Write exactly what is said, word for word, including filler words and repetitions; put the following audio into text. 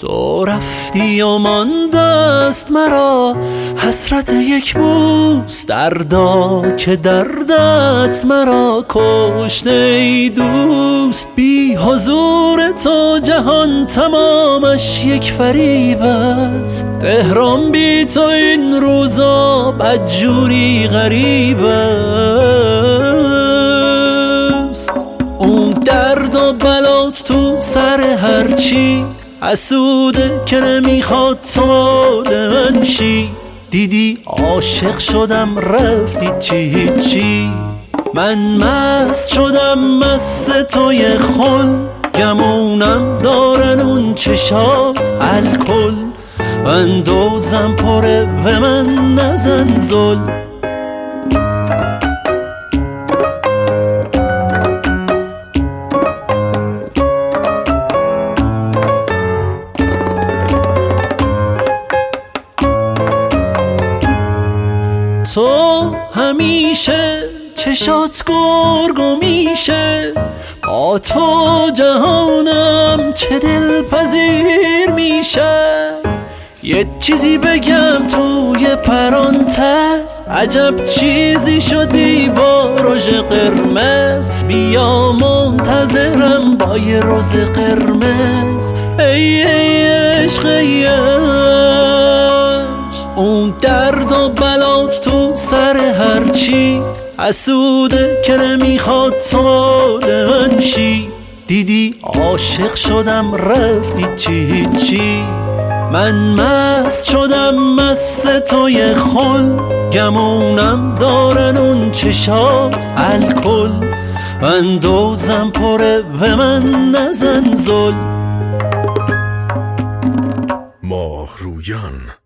تو رفتی و ماندست مرا حسرت یک بوس، دردا که دردت مرا کشته ای دوست. بی حضور تو جهان تمامش یک فریب است، تهران بی تو این روزا بدجوری غریب است. اون درد و بلات تو سر هرچی حسوده که نمیخواد تو مال من شی. دیدی عاشق شدم رفتی چی هیچی، من مست شدم مست توی خل. گمونم دارن اون چشات الکل، اندوزم پره و من نزن زل. تو همیشه چشات گرگو میشه، با تو جهانم چه دلپذیر میشه. یه چیزی بگم توی پرانتز، عجب چیزی شدی با رژ قرمز. بیا منتظرم با یه روز قرمز، ای ای عشق ای عشق. اون درد و بلات تو سر هرچی حسوده که نمیخواد تو مال من شی. دیدی عاشق شدم رفتی چی هیچی، من مست شدم مست توی خل. گمونم دارن اون چشات الکل، اندوزم پره و من نزن زل. ماهرویان